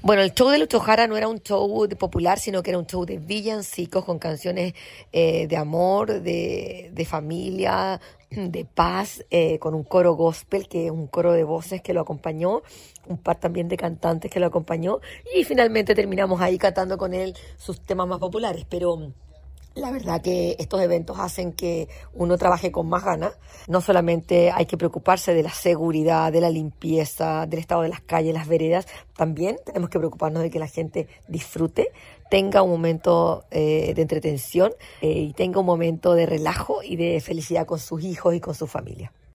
Bueno, el show de Lucho Jara no era un show popular, sino que era un show de villancicos con canciones de amor, de familia, de paz, con un coro gospel, que es un coro de voces que lo acompañó, un par también de cantantes que lo acompañó, y finalmente terminamos ahí cantando con él sus temas más populares. Pero la verdad que estos eventos hacen que uno trabaje con más ganas. No solamente hay que preocuparse de la seguridad, de la limpieza, del estado de las calles, las veredas, también tenemos que preocuparnos de que la gente disfrute, tenga un momento de entretención y tenga un momento de relajo y de felicidad con sus hijos y con su familia.